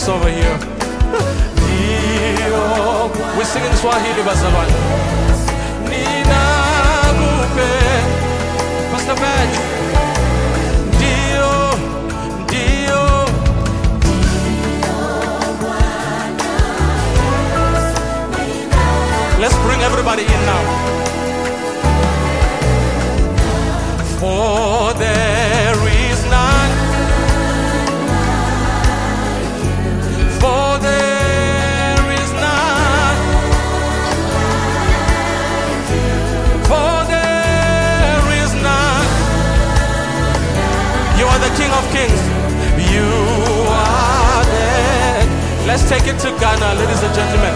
lyrics over here. We sing in Swahili, bazalwane. Nina kupe, Pastor Badge. Dio. Let's bring everybody in now. For there is none. For there is none. For there is none. You are the King of Kings. You are there. Let's take it to Ghana, ladies and gentlemen.